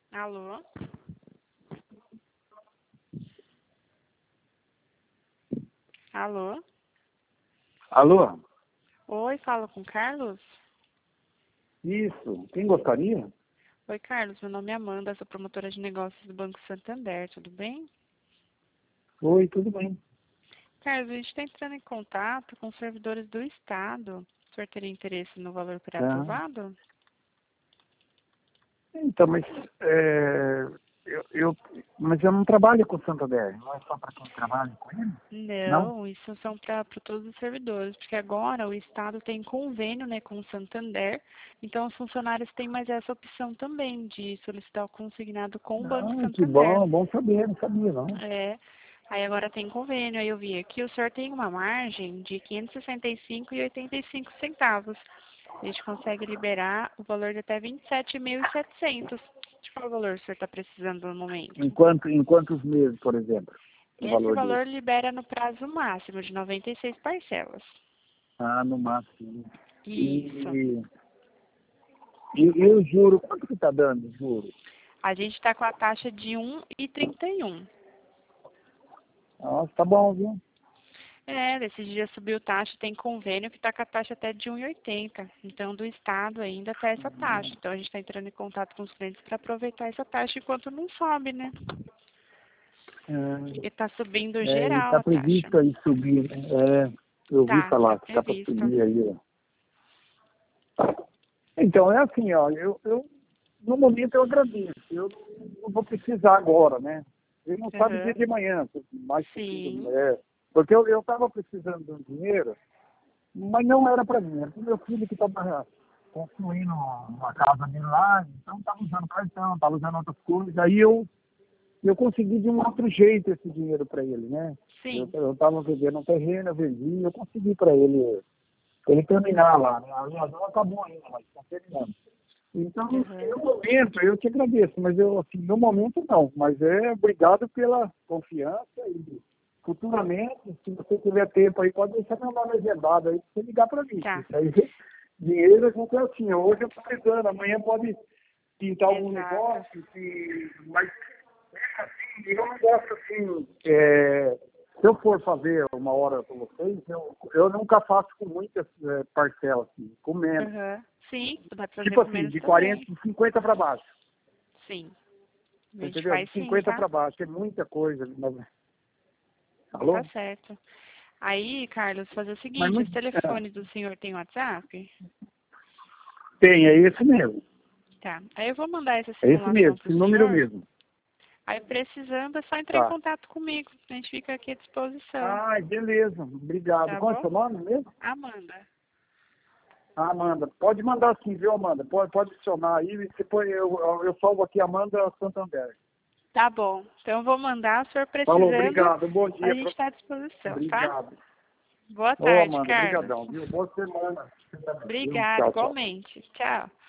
Alô? Alô? Alô? Oi, falo com o Carlos? Isso. Quem gostaria? Oi, Carlos, meu nome é Amanda, sou promotora de negócios do Banco Santander, tudo bem? Oi, tudo bem. Carlos, a gente está entrando em contato com os servidores do Estado. O senhor teria interesse no valor Ah, pré-aprovado? então, mas mas eu não trabalho com o Santander. Não é só para quem trabalha com ele? Não? Não, isso são para todos os servidores, porque agora o Estado tem convênio, né, com o Santander, então os funcionários têm mais essa opção também de solicitar o consignado com o Banco Ah, que Santander. bom saber, não sabia não. É, aí agora tem convênio, aí eu vi aqui, o senhor tem uma margem de 565,85 centavos. A gente consegue liberar o valor de até 27.700. De qual valor o senhor está precisando no momento? Em quantos meses, por exemplo, o Esse valor dele? valor libera no prazo máximo de 96 parcelas. Ah, no máximo. Isso. E, e o juro, quanto que está dando o juro? A gente está com a taxa de 1,31. Nossa, tá bom, viu? É, desses dias subiu taxa, tem convênio que está com a taxa até de 1,80. Então, do Estado ainda está essa taxa. Então, a gente está entrando em contato com os clientes para aproveitar essa taxa enquanto não sobe, né? Porque está subindo E geral está a taxa. previsto aí subir, né? Eu ouvi Tá falar que está para previsto. subir aí, ó. Então, é assim, ó, no momento eu agradeço, eu não vou precisar agora, né? Ele não sabe o dia Aham. de amanhã, mais possível, Sim. porque eu estava precisando de um dinheiro, mas não era para mim, era para o meu filho que estava construindo uma casa dele lá, então estava usando cartão, estava usando outras coisas, aí eu consegui de um outro jeito esse dinheiro para ele, né? Sim. Eu estava vendendo um terreno, eu vendi, eu consegui para ele terminar lá, né? Aliás, não acabou ainda, mas está terminando. Então, Aham. no momento, eu te agradeço, mas assim, no momento não. Mas obrigado pela confiança e futuramente, se você tiver tempo aí, pode deixar meu nome agendado aí, pra você ligar para mim. Tá. Isso aí, dinheiro a gente é assim, hoje eu estou precisando, amanhã pode pintar algum Exato. negócio, mas assim, eu não gosto assim, se eu for fazer uma hora com vocês, eu nunca faço com muitas parcelas, assim, com menos. Aham. Sim, dá pra fazer Tipo com assim, menos de 40, também. de 50 para baixo. Sim. A gente Entendeu? De faz sim, 50 tá? para baixo. É muita coisa. Tá Alô? certo. Aí, Carlos, fazer o Mas seguinte, esse muito. telefone do senhor tem WhatsApp? Tem, é esse mesmo. Tá. Aí eu vou mandar essa É esse simulação mesmo, pro esse número senhor. mesmo. Aí, precisando, é só entrar em Tá. contato comigo. A gente fica aqui à disposição. Ah, beleza. Obrigado. Tá Qual é o bom? seu nome mesmo? Amanda. Ah, Amanda. Pode mandar sim, viu, Amanda? Pode adicionar aí. Depois eu salvo aqui Amanda Santander. Tá bom. Então, eu vou mandar. O senhor Falou, precisando, obrigado. Bom a dia. gente está à disposição, tá? Obrigado. Boa Ô, tarde, Amanda, Carlos. brigadão, viu? Boa semana. Você também, viu? Obrigada, Tchau, tchau. igualmente. Tchau.